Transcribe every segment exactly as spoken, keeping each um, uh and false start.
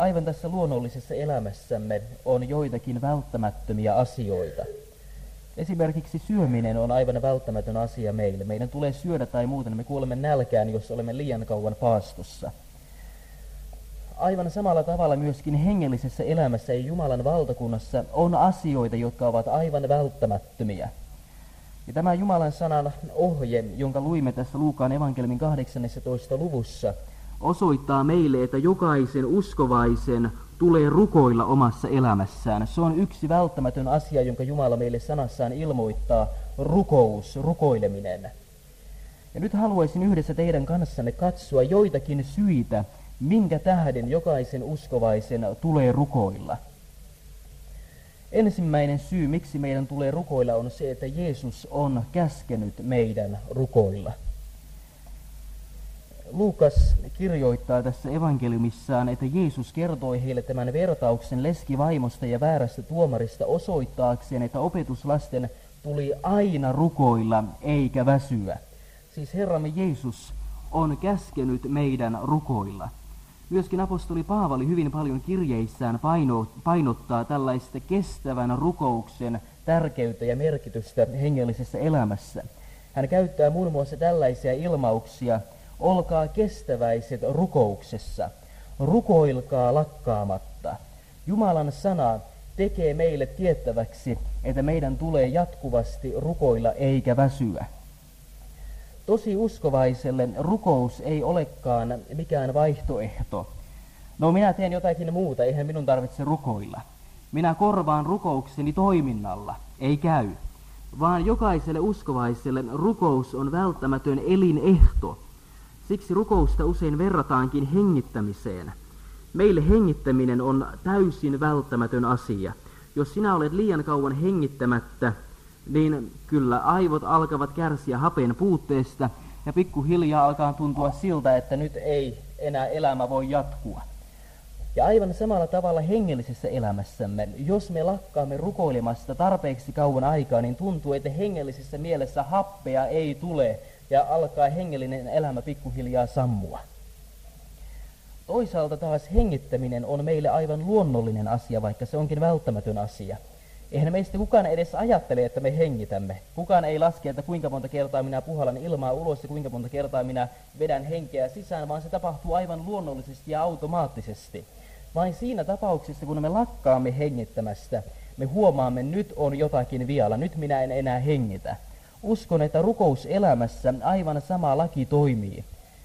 Aivan tässä luonnollisessa elämässämme on joitakin välttämättömiä asioita. Esimerkiksi syöminen on aivan välttämätön asia meille. Meidän tulee syödä tai muuten me kuolemme nälkään, jos olemme liian kauan paastossa. Aivan samalla tavalla myöskin hengellisessä elämässä ja Jumalan valtakunnassa on asioita, jotka ovat aivan välttämättömiä. Ja tämä Jumalan sanan ohje, jonka luimme tässä Luukaan evankeliumin kahdeksannessatoista luvussa, osoittaa meille, että jokaisen uskovaisen tulee rukoilla omassa elämässään. Se on yksi välttämätön asia, jonka Jumala meille sanassaan ilmoittaa, rukous, rukoileminen. Ja nyt haluaisin yhdessä teidän kanssanne katsoa joitakin syitä, minkä tähden jokaisen uskovaisen tulee rukoilla. Ensimmäinen syy, miksi meidän tulee rukoilla, on se, että Jeesus on käskenyt meidän rukoilla. Luukas kirjoittaa tässä evankeliumissaan, että Jeesus kertoi heille tämän vertauksen leskivaimosta ja väärästä tuomarista osoittaakseen, että opetuslasten tuli aina rukoilla eikä väsyä. Siis Herramme Jeesus on käskenyt meidän rukoilla. Myöskin apostoli Paavali hyvin paljon kirjeissään paino, painottaa tällaista kestävän rukouksen tärkeyttä ja merkitystä hengellisessä elämässä. Hän käyttää muun muassa tällaisia ilmauksia: olkaa kestäväiset rukouksessa, rukoilkaa lakkaamatta. Jumalan sana tekee meille tiettäväksi, että meidän tulee jatkuvasti rukoilla eikä väsyä. Tosi uskovaiselle rukous ei olekaan mikään vaihtoehto. No, minä teen jotakin muuta, eihän minun tarvitse rukoilla. Minä korvaan rukoukseni toiminnalla, ei käy. Vaan jokaiselle uskovaiselle rukous on välttämätön elinehto. Siksi rukousta usein verrataankin hengittämiseen. Meille hengittäminen on täysin välttämätön asia. Jos sinä olet liian kauan hengittämättä, niin kyllä aivot alkavat kärsiä hapen puutteesta ja pikkuhiljaa alkaa tuntua siltä, että nyt ei enää elämä voi jatkua. Ja aivan samalla tavalla hengellisessä elämässämme, jos me lakkaamme rukoilemasta tarpeeksi kauan aikaa, niin tuntuu, että hengellisessä mielessä happea ei tule ja alkaa hengellinen elämä pikkuhiljaa sammua. Toisaalta taas hengittäminen on meille aivan luonnollinen asia, vaikka se onkin välttämätön asia. Eihän meistä kukaan edes ajattele, että me hengitämme. Kukaan ei laske, että kuinka monta kertaa minä puhallan ilmaa ulos ja kuinka monta kertaa minä vedän henkeä sisään, vaan se tapahtuu aivan luonnollisesti ja automaattisesti. Vain siinä tapauksessa, kun me lakkaamme hengittämästä, me huomaamme, että nyt on jotakin vialla, nyt minä en enää hengitä. Uskon, että rukouselämässä aivan sama laki toimii.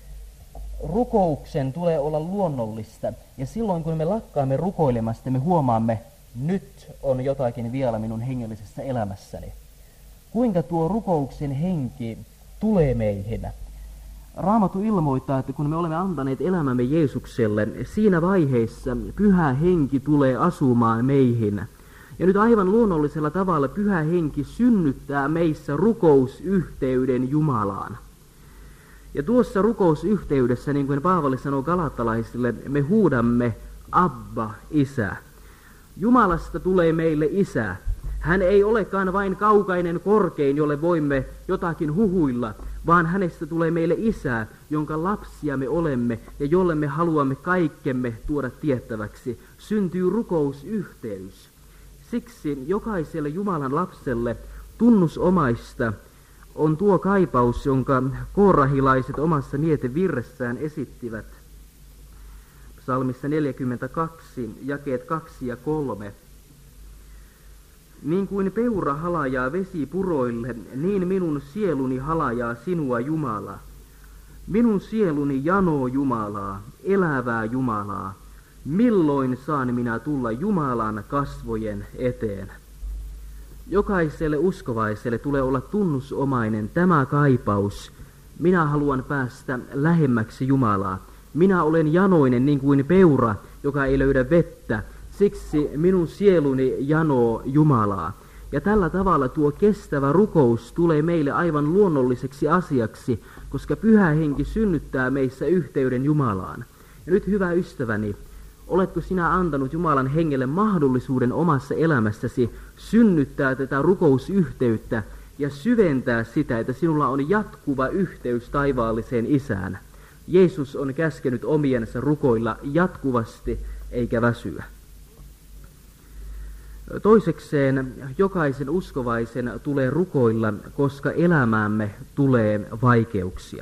Rukouksen tulee olla luonnollista, ja silloin kun me lakkaamme rukoilemasta, me huomaamme, nyt on jotakin vielä minun hengellisessä elämässäni. Kuinka tuo rukouksen henki tulee meihin? Raamattu ilmoittaa, että kun me olemme antaneet elämämme Jeesukselle, siinä vaiheessa Pyhä Henki tulee asumaan meihin. Ja nyt aivan luonnollisella tavalla Pyhä Henki synnyttää meissä rukousyhteyden Jumalaan. Ja tuossa rukousyhteydessä, niin kuin Paavali sanoo galattalaisille, me huudamme Abba, Isä. Jumalasta tulee meille Isä. Hän ei olekaan vain kaukainen korkein, jolle voimme jotakin huhuilla, vaan hänestä tulee meille Isä, jonka lapsia me olemme ja jolle me haluamme kaikkemme tuoda tiettäväksi. Syntyy rukousyhteys. Siksi jokaiselle Jumalan lapselle tunnusomaista on tuo kaipaus, jonka koorahilaiset omassa mietevirressään esittivät. Psalmissa neljäkymmentäkaksi, jakeet kaksi ja kolme. Niin kuin peura halajaa vesipuroille, niin minun sieluni halajaa sinua, Jumala. Minun sieluni janoo Jumalaa, elävää Jumalaa. Milloin saan minä tulla Jumalan kasvojen eteen? Jokaiselle uskovaiselle tulee olla tunnusomainen tämä kaipaus. Minä haluan päästä lähemmäksi Jumalaa. Minä olen janoinen niin kuin peura, joka ei löydä vettä. Siksi minun sieluni janoo Jumalaa. Ja tällä tavalla tuo kestävä rukous tulee meille aivan luonnolliseksi asiaksi, koska Pyhä Henki synnyttää meissä yhteyden Jumalaan. Ja nyt, hyvä ystäväni, oletko sinä antanut Jumalan hengelle mahdollisuuden omassa elämässäsi synnyttää tätä rukousyhteyttä ja syventää sitä, että sinulla on jatkuva yhteys taivaalliseen Isään? Jeesus on käskenyt omiensa rukoilla jatkuvasti eikä väsyä. Toisekseen jokaisen uskovaisen tulee rukoilla, koska elämäämme tulee vaikeuksia.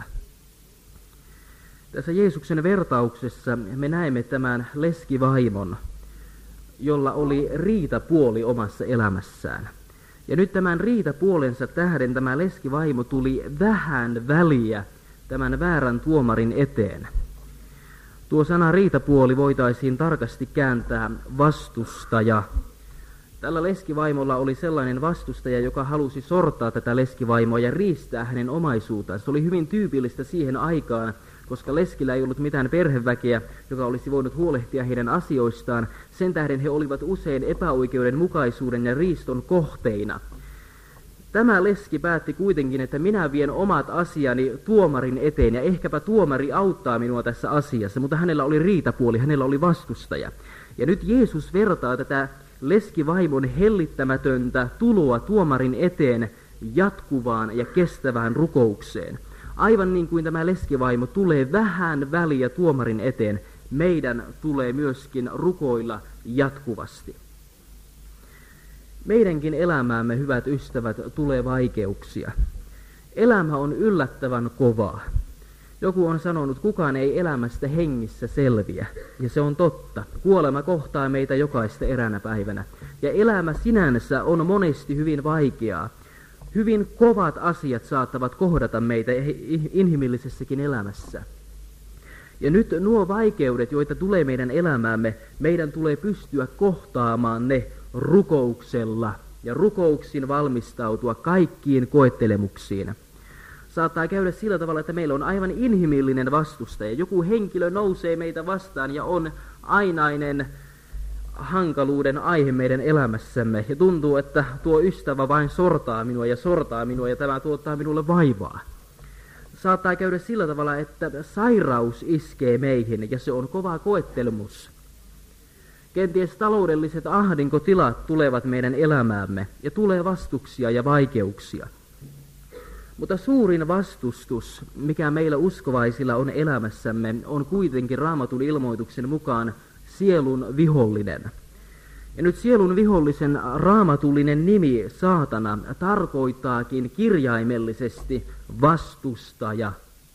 Tässä Jeesuksen vertauksessa me näemme tämän leskivaimon, jolla oli riitapuoli omassa elämässään. Ja nyt tämän riitapuolensa tähden tämä leskivaimo tuli vähän väliä tämän väärän tuomarin eteen. Tuo sana riitapuoli voitaisiin tarkasti kääntää vastustaja. Tällä leskivaimolla oli sellainen vastustaja, joka halusi sortaa tätä leskivaimoa ja riistää hänen omaisuutaan. Se oli hyvin tyypillistä siihen aikaan, koska leskillä ei ollut mitään perheväkeä, joka olisi voinut huolehtia heidän asioistaan. Sen tähden he olivat usein epäoikeudenmukaisuuden ja riiston kohteina. Tämä leski päätti kuitenkin, että minä vien omat asiani tuomarin eteen ja ehkäpä tuomari auttaa minua tässä asiassa, mutta hänellä oli riitapuoli, hänellä oli vastustaja. Ja nyt Jeesus vertaa tätä leskivaimon hellittämätöntä tuloa tuomarin eteen jatkuvaan ja kestävään rukoukseen. Aivan niin kuin tämä leskivaimo tulee vähän väliä tuomarin eteen, meidän tulee myöskin rukoilla jatkuvasti. Meidänkin elämäämme, hyvät ystävät, tulee vaikeuksia. Elämä on yllättävän kovaa. Joku on sanonut, kukaan ei elämästä hengissä selviä, ja se on totta. Kuolema kohtaa meitä jokaista eräänä päivänä, ja elämä sinänsä on monesti hyvin vaikeaa. Hyvin kovat asiat saattavat kohdata meitä inhimillisessäkin elämässä. Ja nyt nuo vaikeudet, joita tulee meidän elämäämme, meidän tulee pystyä kohtaamaan ne rukouksella ja rukouksin valmistautua kaikkiin koettelemuksiin. Saattaa käydä sillä tavalla, että meillä on aivan inhimillinen vastustaja. Joku henkilö nousee meitä vastaan ja on ainainen hankaluuden aihe meidän elämässämme. Ja tuntuu, että tuo ystävä vain sortaa minua ja sortaa minua ja tämä tuottaa minulle vaivaa. Saattaa käydä sillä tavalla, että sairaus iskee meihin ja se on kova koettelemus. Kenties taloudelliset ahdinkotilat tulevat meidän elämäämme ja tulee vastuksia ja vaikeuksia. Mutta suurin vastustus, mikä meillä uskovaisilla on elämässämme, on kuitenkin Raamatun ilmoituksen mukaan sielun vihollinen. Ja nyt sielun vihollisen raamatullinen nimi, saatana, tarkoittaakin kirjaimellisesti vastustaja.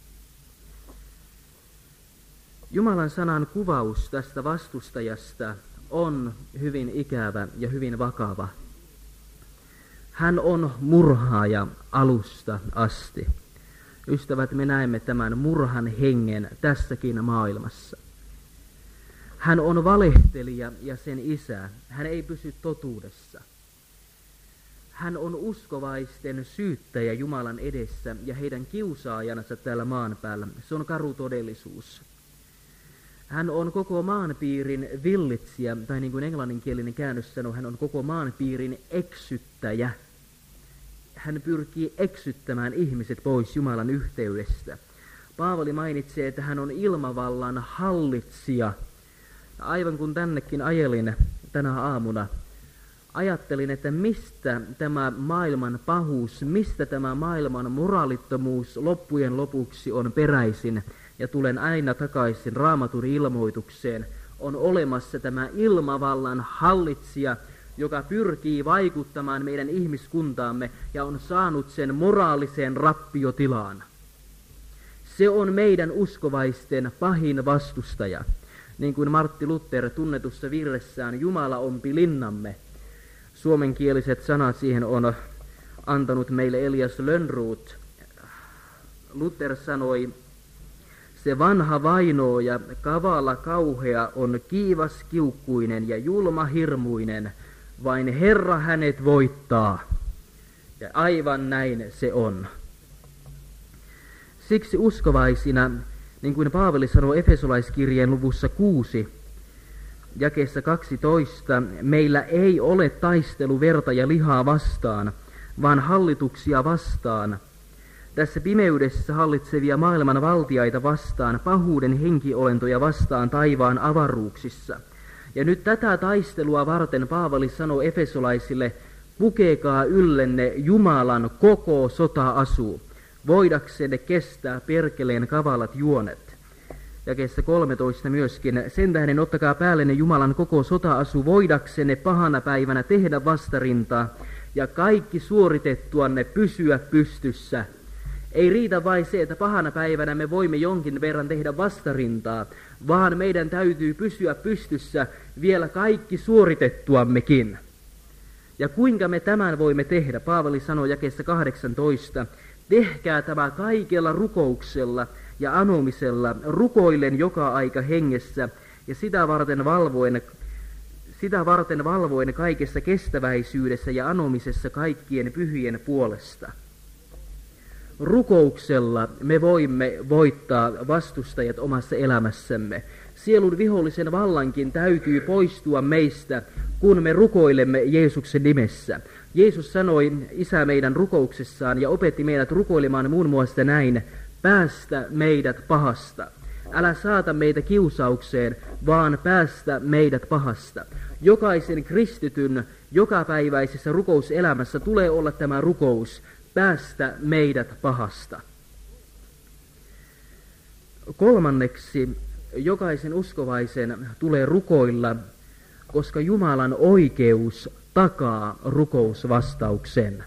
Jumalan sanan kuvaus tästä vastustajasta on hyvin ikävä ja hyvin vakava. Hän on murhaaja alusta asti. Ystävät, me näemme tämän murhan hengen tässäkin maailmassa. Hän on valehtelija ja sen isä. Hän ei pysy totuudessa. Hän on uskovaisten syyttäjä Jumalan edessä ja heidän kiusaajansa täällä maan päällä. Se on karu todellisuus. Hän on koko maanpiirin villitsijä, tai niin kuin englanninkielinen käännös sanoo, hän on koko maanpiirin eksyttäjä. Hän pyrkii eksyttämään ihmiset pois Jumalan yhteydestä. Paavali mainitsee, että hän on ilmavallan hallitsija. Aivan kun tännekin ajelin tänä aamuna, ajattelin, että mistä tämä maailman pahuus, mistä tämä maailman moraalittomuus loppujen lopuksi on peräisin. Ja tulen aina takaisin Raamatun ilmoitukseen. On olemassa tämä ilmavallan hallitsija, joka pyrkii vaikuttamaan meidän ihmiskuntaamme ja on saanut sen moraaliseen rappiotilaan. Se on meidän uskovaisten pahin vastustaja. Niin kuin Martti Luther tunnetussa virressään Jumala ompi linnamme. Suomenkieliset sanat siihen on antanut meille Elias Lönnroth. Luther sanoi, se vanha vainooja, kavala kauhea, on kiivas kiukkuinen ja julma hirmuinen, vain Herra hänet voittaa. Ja aivan näin se on. Siksi uskovaisina, niin kuin Paavali sanoo Efesolaiskirjeen luvussa kuusi, jakeessa kaksitoista, meillä ei ole taistelu verta ja lihaa vastaan, vaan hallituksia vastaan, tässä pimeydessä hallitsevia maailman valtiaita vastaan, pahuuden henkiolentoja vastaan taivaan avaruuksissa. Ja nyt tätä taistelua varten Paavali sanoo efesolaisille, pukekaa yllenne Jumalan koko sota-asu, voidaksenne kestää perkeleen kavalat juonet. jakeessa kolmetoista myöskin, sen tähden ottakaa päällenne Jumalan koko sota-asu voidaksenne pahana päivänä tehdä vastarintaa ja kaikki suoritettuanne pysyä pystyssä. Ei riitä vain se, että pahana päivänä me voimme jonkin verran tehdä vastarintaa, vaan meidän täytyy pysyä pystyssä vielä kaikki suoritettuammekin. Ja kuinka me tämän voimme tehdä? Paavali sanoi jakeessa kahdeksantoista, tehkää tämä kaikella rukouksella ja anomisella, rukoillen joka aika hengessä ja sitä varten valvoen, sitä varten valvoen kaikessa kestäväisyydessä ja anomisessa kaikkien pyhien puolesta. Rukouksella me voimme voittaa vastustajat omassa elämässämme. Sielun vihollisen vallankin täytyy poistua meistä, kun me rukoilemme Jeesuksen nimessä. Jeesus sanoi Isä meidän rukouksessaan ja opetti meidät rukoilemaan muun muassa näin, päästä meidät pahasta. Älä saata meitä kiusaukseen, vaan päästä meidät pahasta. Jokaisen kristityn jokapäiväisessä rukouselämässä tulee olla tämä rukous, päästä meidät pahasta. Kolmanneksi, jokaisen uskovaisen tulee rukoilla, koska Jumalan oikeus takaa rukousvastauksen.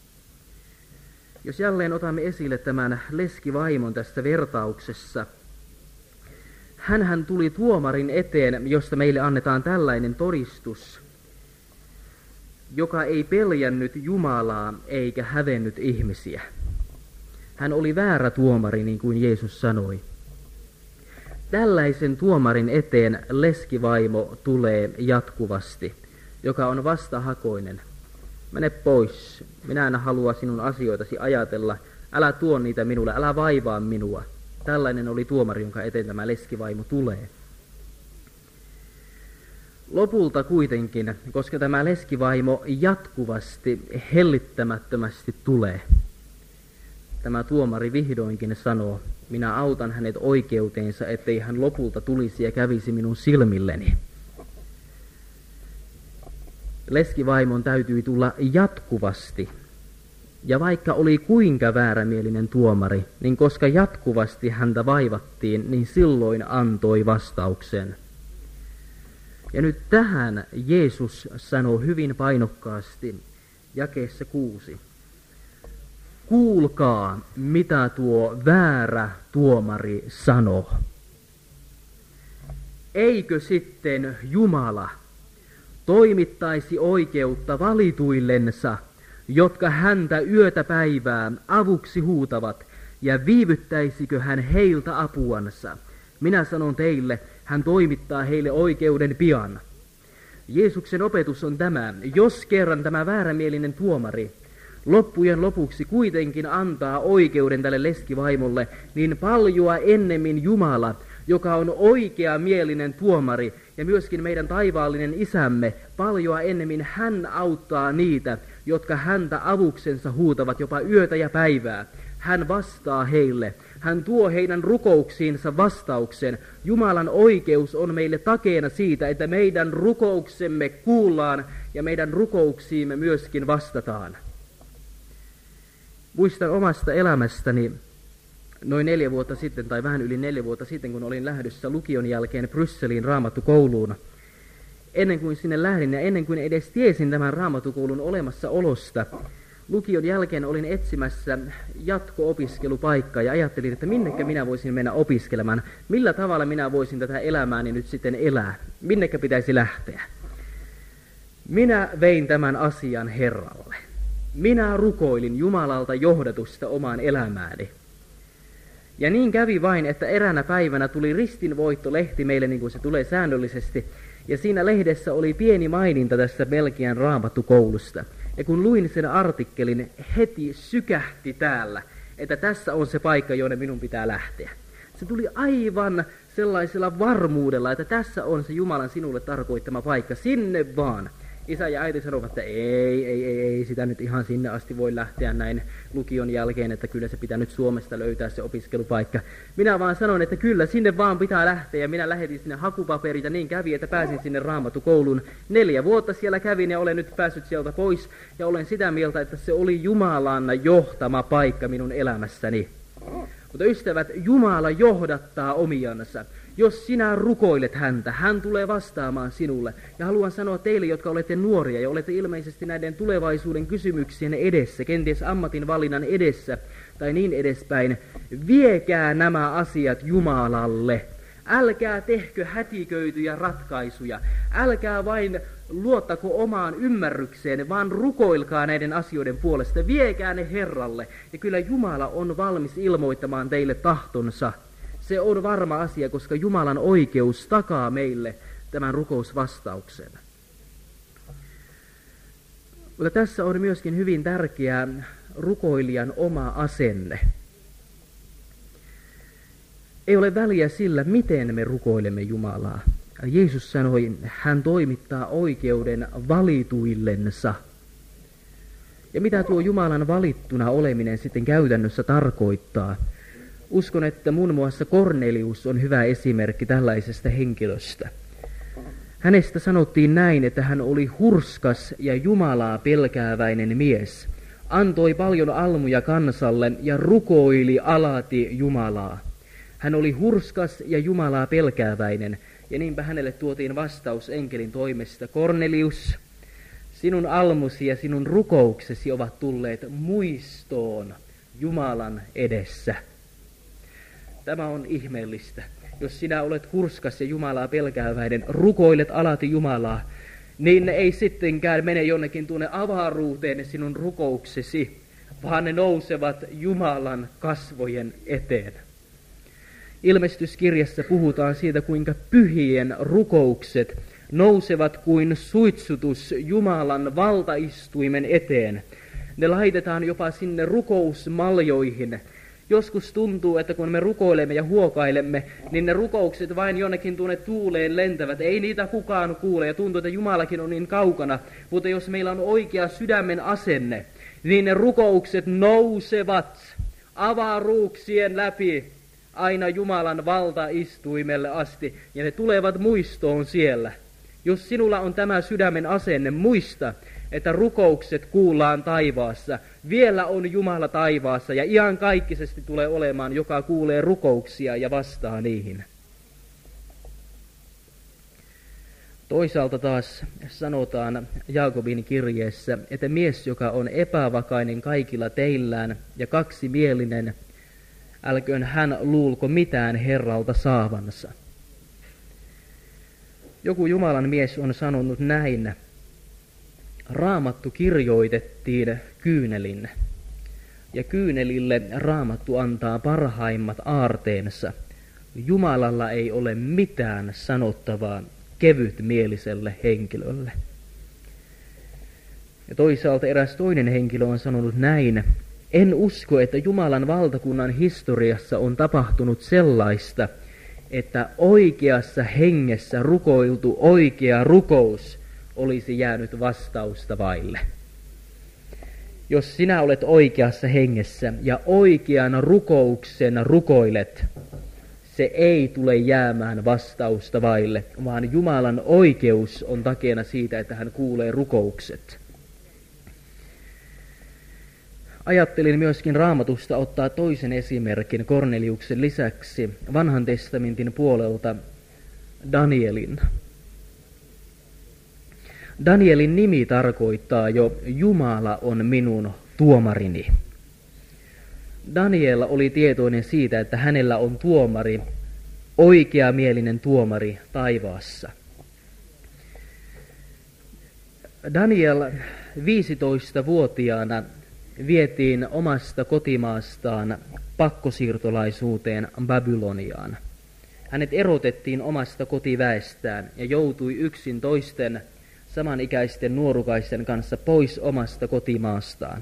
Jos jälleen otamme esille tämän leskivaimon tässä vertauksessa, hänhän tuli tuomarin eteen, josta meille annetaan tällainen todistus, joka ei peljännyt Jumalaa eikä hävennyt ihmisiä. Hän oli väärä tuomari, niin kuin Jeesus sanoi. Tällaisen tuomarin eteen leskivaimo tulee jatkuvasti, joka on vastahakoinen. Mene pois, minä en halua sinun asioitasi ajatella, älä tuo niitä minulle, älä vaivaa minua. Tällainen oli tuomari, jonka eteen tämä leskivaimo tulee. Lopulta kuitenkin, koska tämä leskivaimo jatkuvasti, hellittämättömästi tulee, tämä tuomari vihdoinkin sanoo, minä autan hänet oikeuteensa, ettei hän lopulta tulisi ja kävisi minun silmilleni. Leskivaimon täytyi tulla jatkuvasti. Ja vaikka oli kuinka väärämielinen tuomari, niin koska jatkuvasti häntä vaivattiin, niin silloin antoi vastauksen. Ja nyt tähän Jeesus sanoo hyvin painokkaasti jakeessa kuusi. Kuulkaa, mitä tuo väärä tuomari sanoo. Eikö sitten Jumala toimittaisi oikeutta valituillensa, jotka häntä yötä päivää avuksi huutavat, ja viivyttäisikö hän heiltä apuansa? Minä sanon teille, hän toimittaa heille oikeuden pian. Jeesuksen opetus on tämä, jos kerran tämä väärämielinen tuomari loppujen lopuksi kuitenkin antaa oikeuden tälle leskivaimolle, niin paljoa ennemmin Jumala, joka on oikeamielinen tuomari ja myöskin meidän taivaallinen isämme, paljoa ennemmin hän auttaa niitä, jotka häntä avuksensa huutavat jopa yötä ja päivää. Hän vastaa heille. Hän tuo heidän rukouksiinsa vastauksen. Jumalan oikeus on meille takeena siitä, että meidän rukouksemme kuullaan ja meidän rukouksiimme myöskin vastataan. Muistan omasta elämästäni noin neljä vuotta sitten, tai vähän yli neljä vuotta sitten, kun olin lähdössä lukion jälkeen Brysseliin raamattukouluun. Ennen kuin sinne lähdin ja ennen kuin edes tiesin tämän raamattukoulun olemassaolosta, lukion jälkeen olin etsimässä jatko-opiskelupaikkaa ja ajattelin, että minnekä minä voisin mennä opiskelemaan, millä tavalla minä voisin tätä elämääni nyt sitten elää, minnekä pitäisi lähteä. Minä vein tämän asian Herralle. Minä rukoilin Jumalalta johdatusta omaan elämääni. Ja niin kävi vain, että eräänä päivänä tuli Ristinvoitto-lehti meille, niin kuin se tulee säännöllisesti, ja siinä lehdessä oli pieni maininta tästä Belgian raamattukoulusta. Ja kun luin sen artikkelin, heti sykähti täällä, että tässä on se paikka, jonne minun pitää lähteä. Se tuli aivan sellaisella varmuudella, että tässä on se Jumalan sinulle tarkoittama paikka, sinne vaan. Isä ja äiti sanovat, että ei, ei, ei, ei sitä nyt ihan sinne asti voi lähteä näin lukion jälkeen, että kyllä se pitää nyt Suomesta löytää se opiskelupaikka. Minä vaan sanon, että kyllä sinne vaan pitää lähteä, ja minä lähetin sinne hakupaperit ja niin kävi, että pääsin sinne raamattukouluun. Neljä vuotta siellä kävin ja olen nyt päässyt sieltä pois ja olen sitä mieltä, että se oli Jumalan johtama paikka minun elämässäni. Mutta ystävät, Jumala johdattaa omiansa. Jos sinä rukoilet häntä, hän tulee vastaamaan sinulle. Ja haluan sanoa teille, jotka olette nuoria ja olette ilmeisesti näiden tulevaisuuden kysymyksien edessä, kenties ammatin valinnan edessä tai niin edespäin, viekää nämä asiat Jumalalle. Älkää tehkö hätiköityjä ratkaisuja. Älkää vain luottako omaan ymmärrykseen, vaan rukoilkaa näiden asioiden puolesta. Viekää ne Herralle. Ja kyllä Jumala on valmis ilmoittamaan teille tahtonsa. Se on varma asia, koska Jumalan oikeus takaa meille tämän rukousvastauksen. Mutta tässä on myöskin hyvin tärkeä rukoilijan oma asenne. Ei ole väliä sillä, miten me rukoilemme Jumalaa. Jeesus sanoi, hän toimittaa oikeuden valituillensa. Ja mitä tuo Jumalan valittuna oleminen sitten käytännössä tarkoittaa? Uskon, että muun muassa Kornelius on hyvä esimerkki tällaisesta henkilöstä. Hänestä sanottiin näin, että hän oli hurskas ja Jumalaa pelkääväinen mies. Antoi paljon almuja kansalle ja rukoili alati Jumalaa. Hän oli hurskas ja Jumalaa pelkääväinen, ja niinpä hänelle tuotiin vastaus enkelin toimesta. Kornelius, sinun almusi ja sinun rukouksesi ovat tulleet muistoon Jumalan edessä. Tämä on ihmeellistä. Jos sinä olet hurskas ja Jumalaa pelkääväinen, rukoilet alati Jumalaa, niin ne ei sittenkään mene jonnekin tuonne avaruuteen sinun rukouksesi, vaan ne nousevat Jumalan kasvojen eteen. Ilmestyskirjassa puhutaan siitä, kuinka pyhien rukoukset nousevat kuin suitsutus Jumalan valtaistuimen eteen. Ne laitetaan jopa sinne rukousmaljoihin. Joskus tuntuu, että kun me rukoilemme ja huokailemme, niin ne rukoukset vain jonnekin tuonne tuuleen lentävät. Ei niitä kukaan kuule ja tuntuu, että Jumalakin on niin kaukana. Mutta jos meillä on oikea sydämen asenne, niin ne rukoukset nousevat avaruuksien läpi aina Jumalan valtaistuimelle asti, ja ne tulevat muistoon siellä. Jos sinulla on tämä sydämen asenne, muista, että rukoukset kuullaan taivaassa. Vielä on Jumala taivaassa, ja iankaikkisesti tulee olemaan, joka kuulee rukouksia ja vastaa niihin. Toisaalta taas sanotaan Jaakobin kirjeessä, että mies, joka on epävakainen kaikilla teillään ja kaksimielinen, älköön hän luulko mitään Herralta saavansa. Joku Jumalan mies on sanonut näin: Raamattu kirjoitettiin kyynelin, ja kyynelille Raamattu antaa parhaimmat aarteensa. Jumalalla ei ole mitään sanottavaa kevytmieliselle henkilölle. Ja toisaalta eräs toinen henkilö on sanonut näin: en usko, että Jumalan valtakunnan historiassa on tapahtunut sellaista, että oikeassa hengessä rukoiltu oikea rukous olisi jäänyt vastausta vaille. Jos sinä olet oikeassa hengessä ja oikean rukouksen rukoilet, se ei tule jäämään vastausta vaille, vaan Jumalan oikeus on takeena siitä, että hän kuulee rukoukset. Ajattelin myöskin Raamatusta ottaa toisen esimerkin Korneliuksen lisäksi Vanhan testamentin puolelta, Danielin. Danielin nimi tarkoittaa jo Jumala on minun tuomarini. Daniel oli tietoinen siitä, että hänellä on tuomari, oikeamielinen tuomari taivaassa. Daniel viisitoistavuotiaana vietiin omasta kotimaastaan pakkosiirtolaisuuteen Babyloniaan. Hänet erotettiin omasta kotiväestään ja joutui yksin toisten samanikäisten nuorukaisten kanssa pois omasta kotimaastaan.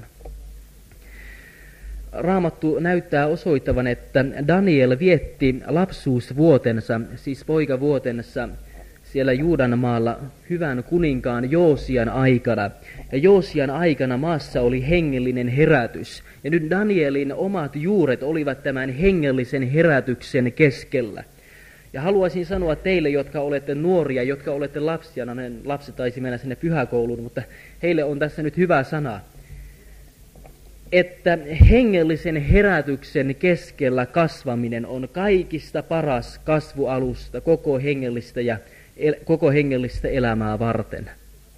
Raamattu näyttää osoittavan, että Daniel vietti lapsuusvuotensa, siis poikavuotensa, siellä Juudan maalla hyvän kuninkaan Joosian aikana. Ja Joosian aikana maassa oli hengellinen herätys. Ja nyt Danielin omat juuret olivat tämän hengellisen herätyksen keskellä. Ja haluaisin sanoa teille, jotka olette nuoria, jotka olette lapsia, no ne lapset taisi mennä sinne pyhäkouluun, mutta heille on tässä nyt hyvä sana. että hengellisen herätyksen keskellä kasvaminen on kaikista paras kasvualusta koko hengellistä ja el- koko hengellistä elämää varten.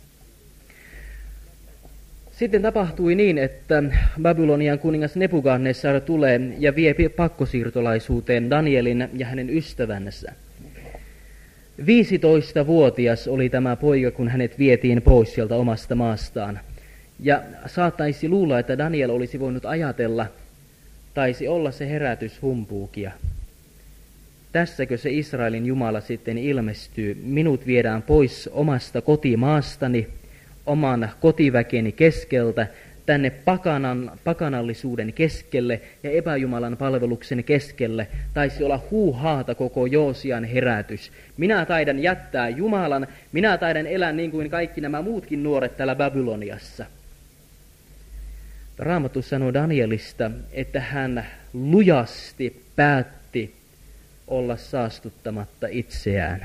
Sitten tapahtui niin, että Babylonian kuningas Nebukadnessar tulee ja vie pakkosiirtolaisuuteen Danielin ja hänen ystävänsä. viisitoistavuotias oli tämä poika, kun hänet vietiin pois sieltä omasta maastaan. Ja saattaisi luulla, että Daniel olisi voinut ajatella, taisi olla se herätys humpuukia. Tässäkö se Israelin Jumala sitten ilmestyy? Minut viedään pois omasta kotimaastani, oman kotiväkeni keskeltä, tänne pakanan, pakanallisuuden keskelle ja epäjumalan palveluksen keskelle. Taisi olla huuhaata koko Joosian herätys. Minä taidan jättää Jumalan, minä taidan elää niin kuin kaikki nämä muutkin nuoret täällä Babyloniassa. Raamattu sanoo Danielista, että hän lujasti päätti olla saastuttamatta itseään.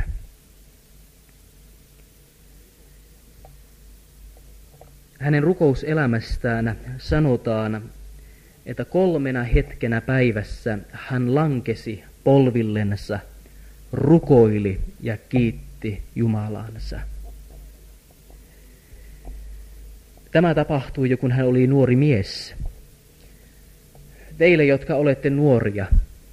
Hänen rukouselämästään sanotaan, että kolmena hetkenä päivässä hän lankesi polvillensa, rukoili ja kiitti Jumalansa. Tämä tapahtui jo, kun hän oli nuori mies. Teille, jotka olette nuoria,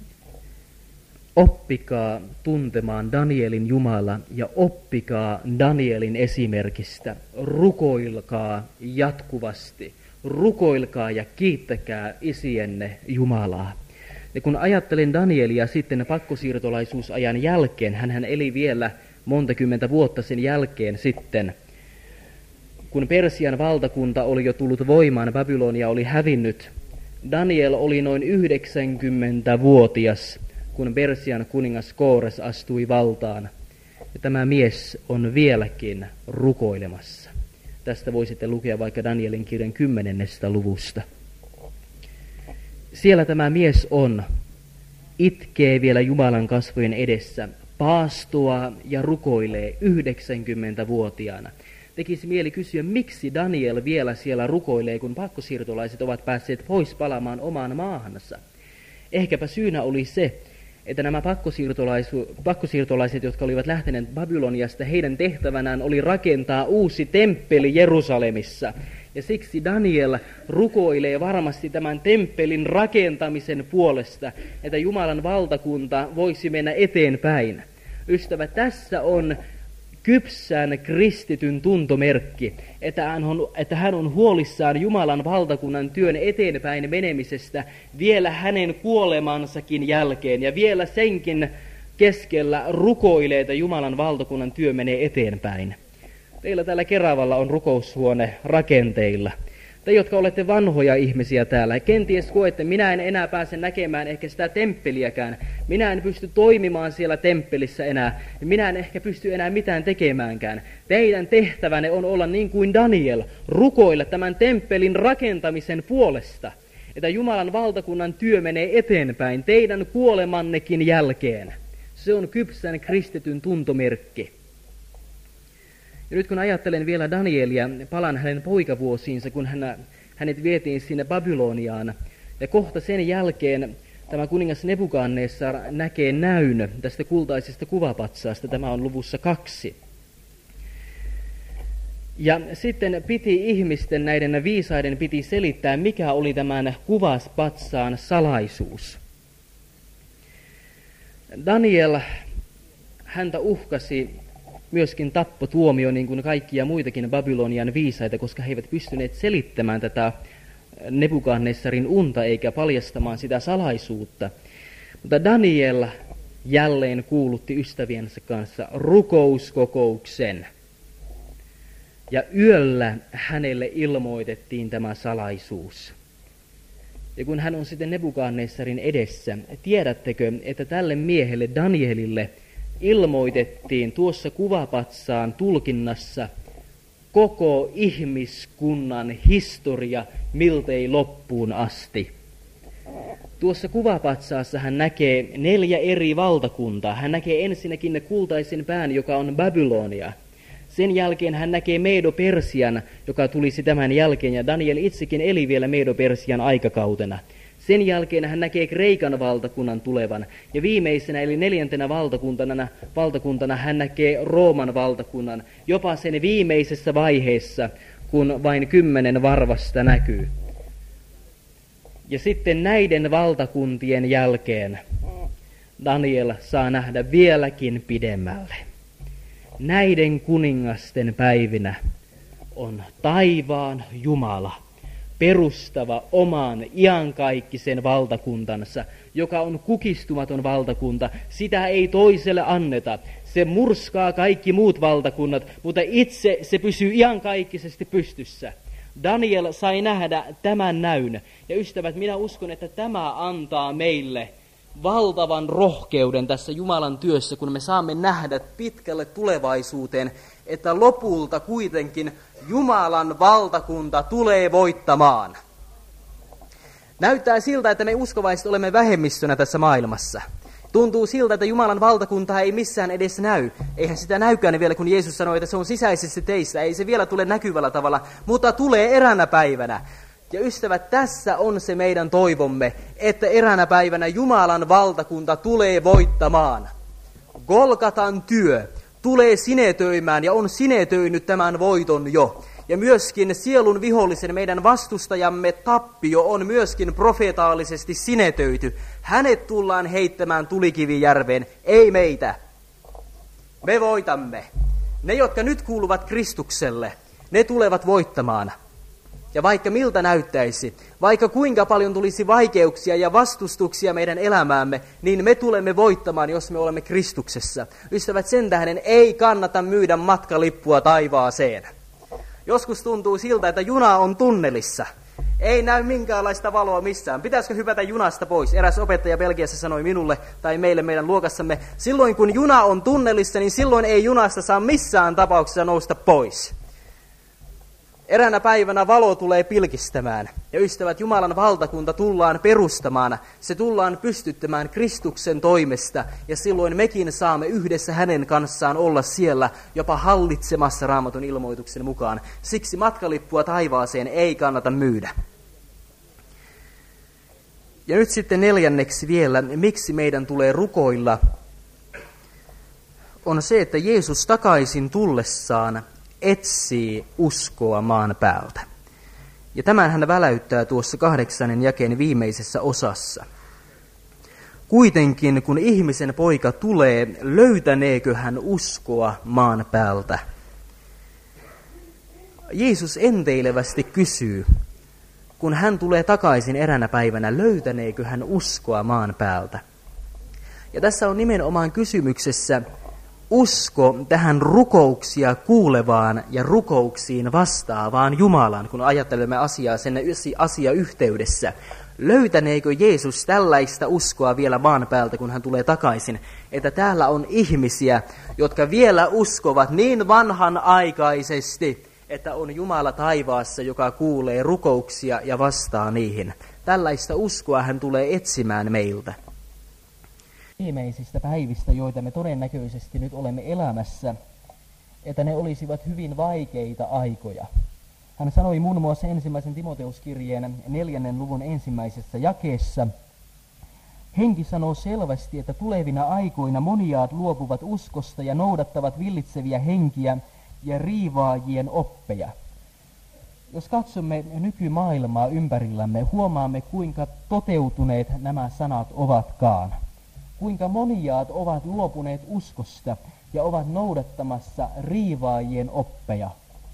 oppikaa tuntemaan Danielin Jumala ja oppikaa Danielin esimerkistä. Rukoilkaa jatkuvasti, rukoilkaa ja kiittäkää isienne Jumalaa. Ja kun ajattelen Danielia sitten pakkosiirtolaisuusajan jälkeen, hänhän eli vielä monta kymmentä vuotta sen jälkeen sitten, kun Persian valtakunta oli jo tullut voimaan, Babylonia oli hävinnyt, Daniel oli noin yhdeksänkymmentävuotias, kun Persian kuningas Koores astui valtaan. Ja tämä mies on vieläkin rukoilemassa. Tästä voisitte lukea vaikka Danielin kirjan kymmenennestä luvusta. Siellä tämä mies on, itkee vielä Jumalan kasvojen edessä, paastoa ja rukoilee yhdeksänkymmentävuotiaana. Tekisi mieli kysyä, miksi Daniel vielä siellä rukoilee, kun pakkosiirtolaiset ovat päässeet pois palaamaan omaan maahansa. Ehkäpä syynä oli se, että nämä pakkosiirtolaiset, jotka olivat lähteneet Babyloniasta, heidän tehtävänään oli rakentaa uusi temppeli Jerusalemissa. Ja siksi Daniel rukoilee varmasti tämän temppelin rakentamisen puolesta, että Jumalan valtakunta voisi mennä eteenpäin. Ystävät, tässä on kypsän kristityn tuntomerkki, että hän, on, että hän on huolissaan Jumalan valtakunnan työn eteenpäin menemisestä vielä hänen kuolemansakin jälkeen. Ja vielä senkin keskellä rukoilee, että Jumalan valtakunnan työ menee eteenpäin. Teillä täällä Keravalla on rukoushuone rakenteilla. Te, jotka olette vanhoja ihmisiä täällä, kenties koette, minä en enää pääse näkemään ehkä sitä temppeliäkään. Minä en pysty toimimaan siellä temppelissä enää. Minä en ehkä pysty enää mitään tekemäänkään. Teidän tehtävänne on olla niin kuin Daniel, rukoilla tämän temppelin rakentamisen puolesta, että Jumalan valtakunnan työ menee eteenpäin teidän kuolemannekin jälkeen. Se on kypsän kristityn tuntomerkki. Ja nyt kun ajattelen vielä Danielia, palaan hänen poikavuosiinsa, kun hän, hänet vietiin sinne Babyloniaan. Ja kohta sen jälkeen tämä kuningas Nebukadnessar näkee näyn tästä kultaisesta kuvapatsaasta. Tämä on luvussa kaksi. Ja sitten piti ihmisten, näiden viisaiden piti selittää, mikä oli tämän kuvaspatsaan salaisuus. Daniel, häntä uhkasi myöskin tappotuomio, niin kuin kaikkia muitakin Babylonian viisaita, koska he eivät pystyneet selittämään tätä Nebukadnessarin unta eikä paljastamaan sitä salaisuutta. Mutta Daniel jälleen kuulutti ystäviensä kanssa rukouskokouksen. Ja yöllä hänelle ilmoitettiin tämä salaisuus. Ja kun hän on sitten Nebukadnessarin edessä, tiedättekö, että tälle miehelle Danielille ilmoitettiin tuossa kuvapatsaan tulkinnassa koko ihmiskunnan historia miltei loppuun asti. Tuossa kuvapatsaassa hän näkee neljä eri valtakuntaa. Hän näkee ensinnäkin kultaisen pään, joka on Babylonia. Sen jälkeen hän näkee Medo-Persian, joka tulisi tämän jälkeen, ja Daniel itsekin eli vielä Medo-Persian aikakautena. Sen jälkeen hän näkee Kreikan valtakunnan tulevan, ja viimeisenä eli neljäntenä valtakuntana, valtakuntana hän näkee Rooman valtakunnan, jopa sen viimeisessä vaiheessa, kun vain kymmenen varvasta näkyy. Ja sitten näiden valtakuntien jälkeen Daniel saa nähdä vieläkin pidemmälle. Näiden kuningasten päivinä on taivaan Jumala perustava oman iankaikkisen valtakuntansa, joka on kukistumaton valtakunta. Sitä ei toiselle anneta. Se murskaa kaikki muut valtakunnat, mutta itse se pysyy iankaikkisesti pystyssä. Daniel sai nähdä tämän näyn. Ja ystävät, minä uskon, että tämä antaa meille valtavan rohkeuden tässä Jumalan työssä, kun me saamme nähdä pitkälle tulevaisuuteen, että lopulta kuitenkin Jumalan valtakunta tulee voittamaan. Näyttää siltä, että me uskovaiset olemme vähemmistönä tässä maailmassa. Tuntuu siltä, että Jumalan valtakunta ei missään edes näy. Eihän sitä näykään vielä, kun Jeesus sanoi, että se on sisäisesti teissä. Ei se vielä tule näkyvällä tavalla, mutta tulee eräänä päivänä. Ja ystävät, tässä on se meidän toivomme, että eräänä päivänä Jumalan valtakunta tulee voittamaan. Golgatan työ tulee sinetöimään ja on sinetöinyt tämän voiton jo. Ja myöskin sielun vihollisen, meidän vastustajamme tappio on myöskin profeetaalisesti sinetöity. Hänet tullaan heittämään tulikivijärveen, ei meitä. Me voitamme. Ne, jotka nyt kuuluvat Kristukselle, ne tulevat voittamaan. Ja vaikka miltä näyttäisi, vaikka kuinka paljon tulisi vaikeuksia ja vastustuksia meidän elämäämme, niin me tulemme voittamaan, jos me olemme Kristuksessa. Ystävät, sen tähden ei kannata myydä matkalippua taivaaseen. Joskus tuntuu siltä, että juna on tunnelissa. Ei näy minkäänlaista valoa missään. Pitäisikö hypätä junasta pois? Eräs opettaja Belgiassa sanoi minulle tai meille meidän luokassamme, silloin kun juna on tunnelissa, niin silloin ei junasta saa missään tapauksessa nousta pois. Eräänä päivänä valo tulee pilkistämään, ja ystävät, Jumalan valtakunta tullaan perustamaan, se tullaan pystyttämään Kristuksen toimesta, ja silloin mekin saamme yhdessä hänen kanssaan olla siellä jopa hallitsemassa Raamatun ilmoituksen mukaan. Siksi matkalippua taivaaseen ei kannata myydä. Ja nyt sitten neljänneksi vielä, miksi meidän tulee rukoilla, on se, että Jeesus takaisin tullessaan etsii uskoa maan päältä. Ja tämän hän väläyttää tuossa kahdeksannen jakeen viimeisessä osassa. Kuitenkin kun ihmisen poika tulee, löytäneekö hän uskoa maan päältä? Jeesus enteilevästi kysyy, kun hän tulee takaisin eränä päivänä, löytäneekö hän uskoa maan päältä? Ja tässä on nimenomaan kysymyksessä usko tähän rukouksia kuulevaan ja rukouksiin vastaavaan Jumalaan, kun ajattelemme asiaa sen asiayhteydessä. Löytäneekö Jeesus tällaista uskoa vielä maan päältä, kun hän tulee takaisin, että täällä on ihmisiä, jotka vielä uskovat niin vanhanaikaisesti, että on Jumala taivaassa, joka kuulee rukouksia ja vastaa niihin. Tällaista uskoa hän tulee etsimään meiltä. Viimeisistä päivistä, joita me todennäköisesti nyt olemme elämässä, että ne olisivat hyvin vaikeita aikoja. Hän sanoi muun muassa ensimmäisen Timoteuskirjeen neljännen luvun ensimmäisessä jakeessa, henki sanoo selvästi, että tulevina aikoina moniaat luopuvat uskosta ja noudattavat villitseviä henkiä ja riivaajien oppeja. Jos katsomme nykymaailmaa ympärillämme, huomaamme kuinka toteutuneet nämä sanat ovatkaan. Kuinka moniaat ovat luopuneet uskosta ja ovat noudattamassa riivaajien oppeja.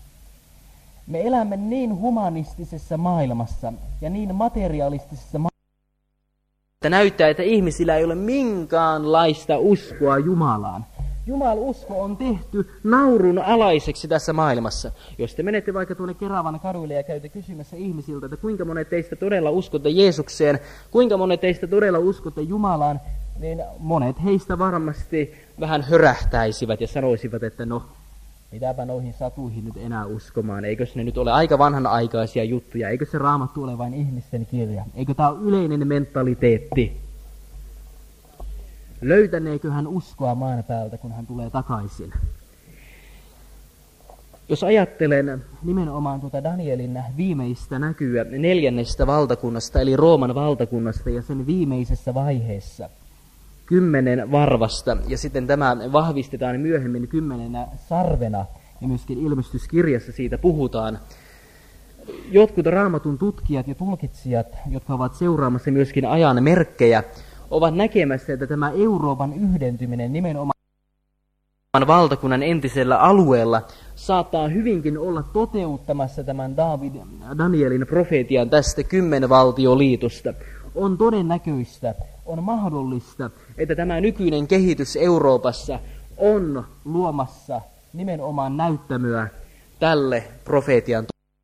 Me elämme niin humanistisessa maailmassa ja niin materialistisessa maailmassa, että näyttää, että ihmisillä ei ole minkäänlaista uskoa Jumalaan. Jumalusko on tehty naurun alaiseksi tässä maailmassa. Jos te menette vaikka tuonne Keravan kaduille ja käytte kysymässä ihmisiltä, että kuinka monet teistä todella uskotte Jeesukseen, kuinka monet teistä todella uskotte Jumalaan, niin monet heistä varmasti vähän hörähtäisivät ja sanoisivat, että no, mitäpä noihin satuihin nyt enää uskomaan, eikös ne nyt ole aika vanhanaikaisia juttuja, eikö se Raamattu ole vain ihmisten kirja, eikö tämä ole yleinen mentaliteetti. Löytäneekö hän uskoa maan päältä, kun hän tulee takaisin? Jos ajattelen nimenomaan tuota Danielin viimeistä näkyä neljännestä valtakunnasta, eli Rooman valtakunnasta ja sen viimeisessä vaiheessa, kymmenen varvasta, ja sitten tämä vahvistetaan myöhemmin kymmenenä sarvena, ja myöskin ilmestyskirjassa siitä puhutaan. Jotkut Raamatun tutkijat ja tulkitsijat, jotka ovat seuraamassa myöskin ajan merkkejä, ovat näkemässä, että tämä Euroopan yhdentyminen nimenomaan valtakunnan entisellä alueella saattaa hyvinkin olla toteuttamassa tämän David, Danielin profeetian tästä kymmenvaltioliitosta. On todennäköistä, on mahdollista, että tämä nykyinen kehitys Euroopassa on luomassa nimenomaan näyttämöä tälle profeetian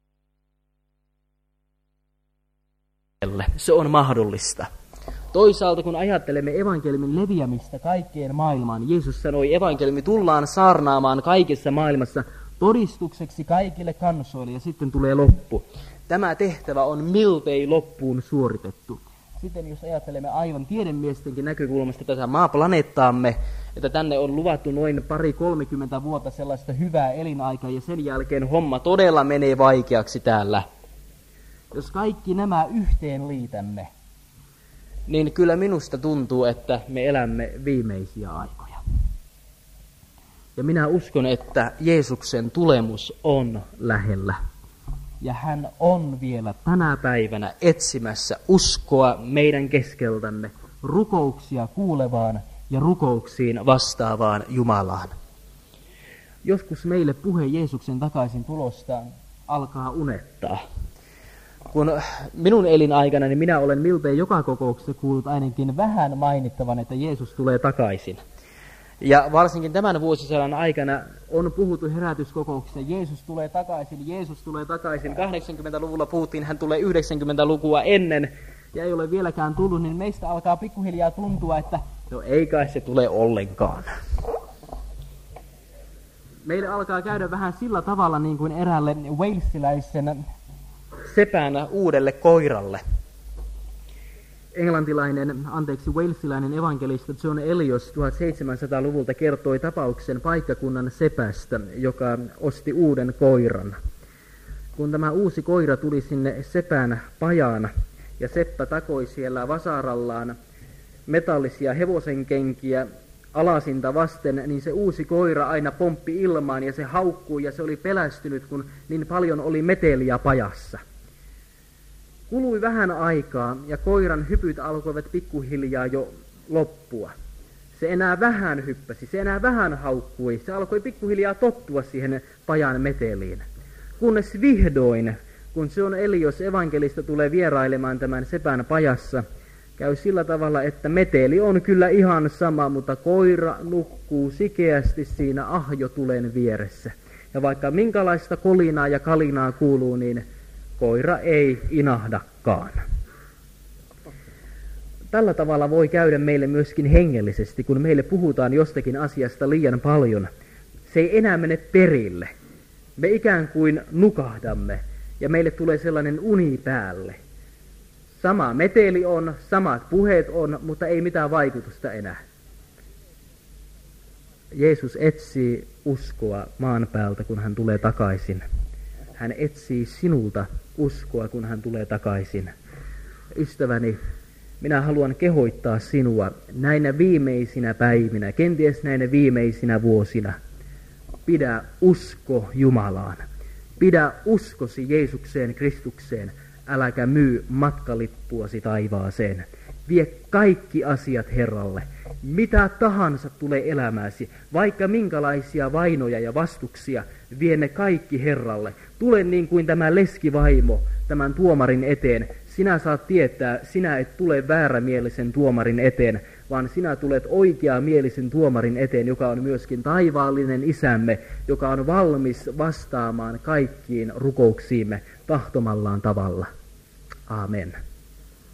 todellisuudelle. Se on mahdollista. Toisaalta kun ajattelemme evankeliumin leviämistä kaikkeen maailmaan, Jeesus sanoi, evankeliumi tullaan saarnaamaan kaikessa maailmassa todistukseksi kaikille kansoille, ja sitten tulee loppu. Tämä tehtävä on miltei loppuun suoritettu. Sitten jos ajattelemme aivan tiedemiestenkin näkökulmasta tätä maaplaneettaamme, että tänne on luvattu noin pari kolmekymmentä vuotta sellaista hyvää elinaikaa, ja sen jälkeen homma todella menee vaikeaksi täällä. Jos kaikki nämä yhteen liitämme, niin kyllä minusta tuntuu, että me elämme viimeisiä aikoja. Ja minä uskon, että Jeesuksen tulemus on lähellä. Ja hän on vielä tänä päivänä etsimässä uskoa meidän keskeltämme, rukouksia kuulevaan ja rukouksiin vastaavaan Jumalaan. Joskus meille puhe Jeesuksen takaisin tulosta alkaa unettaa. Kun minun elinaikana, niin minä olen miltei joka kokouksessa kuullut ainakin vähän mainittavan, että Jeesus tulee takaisin. Ja varsinkin tämän vuosisadan aikana on puhuttu herätyskokouksessa, Jeesus tulee takaisin, Jeesus tulee takaisin. kahdeksankymmentäluvulla puhuttiin, hän tulee yhdeksänkymmentälukua ennen ja ei ole vieläkään tullut, niin meistä alkaa pikkuhiljaa tuntua, että no ei kai se tule ollenkaan. Meille alkaa käydä vähän sillä tavalla niin kuin eräälle walesiläisen sepänä uudelle koiralle. Englantilainen, anteeksi, walesilainen evankelista John Eliot tuhatseitsemänsataaluvulta kertoi tapauksen paikkakunnan sepästä, joka osti uuden koiran. Kun tämä uusi koira tuli sinne sepän pajaan ja seppä takoi siellä vasarallaan metallisia hevosenkenkiä alasinta vasten, niin se uusi koira aina pomppi ilmaan ja se haukkui ja se oli pelästynyt, kun niin paljon oli meteliä pajassa. Kului vähän aikaa ja koiran hypyt alkoivat pikkuhiljaa jo loppua. Se enää vähän hyppäsi, se enää vähän haukkui, se alkoi pikkuhiljaa tottua siihen pajan meteliin. Kunnes vihdoin, kun John Eliot evankelista tulee vierailemaan tämän sepän pajassa, käy sillä tavalla, että meteli on kyllä ihan sama, mutta koira nukkuu sikeästi siinä ahjotulen vieressä. Ja vaikka minkälaista kolinaa ja kalinaa kuuluu, niin koira ei inahdakaan. Tällä tavalla voi käydä meille myöskin hengellisesti, kun meille puhutaan jostakin asiasta liian paljon. Se ei enää mene perille. Me ikään kuin nukahdamme ja meille tulee sellainen uni päälle. Sama meteli on, samat puheet on, mutta ei mitään vaikutusta enää. Jeesus etsii uskoa maan päältä, kun hän tulee takaisin. Hän etsii sinulta uskoa, kun hän tulee takaisin. Ystäväni, minä haluan kehoittaa sinua näinä viimeisinä päivinä, kenties näinä viimeisinä vuosina. Pidä usko Jumalaan. Pidä uskosi Jeesukseen Kristukseen. Äläkä myy matkalippuasi taivaaseen. Vie kaikki asiat Herralle. Mitä tahansa tulee elämääsi, vaikka minkälaisia vainoja ja vastuksia, vie ne kaikki Herralle. Tule niin kuin tämä leskivaimo tämän tuomarin eteen. Sinä saat tietää, sinä et tule väärämielisen tuomarin eteen, vaan sinä tulet oikeamielisen tuomarin eteen, joka on myöskin taivaallinen isämme, joka on valmis vastaamaan kaikkiin rukouksiimme tahtomallaan tavalla. Amen.